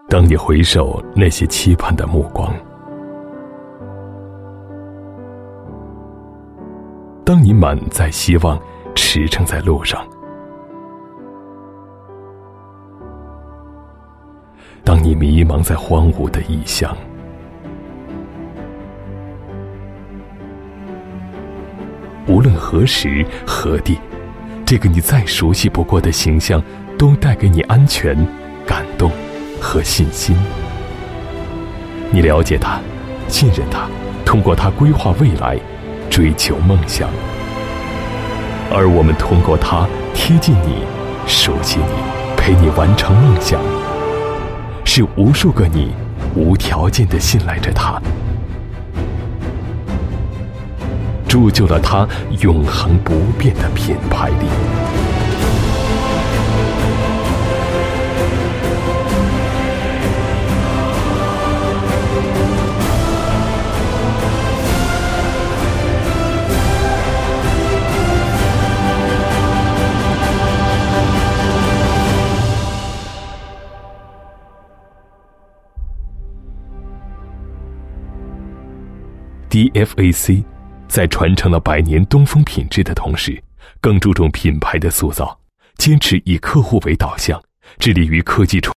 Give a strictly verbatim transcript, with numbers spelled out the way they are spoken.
当你回首那些期盼的目光，当你满载希望驰骋在路上，当你迷茫在荒芜的异乡，无论何时何地，这个你再熟悉不过的形象都带给你安全、感动和信心。你了解他，信任他，通过他规划未来，追求梦想。而我们通过他贴近你，熟悉你，陪你完成梦想。是无数个你无条件地信赖着他，铸就了他永恒不变的品牌力。D F A C 在传承了百年东风品质的同时，更注重品牌的塑造，坚持以客户为导向，致力于科技创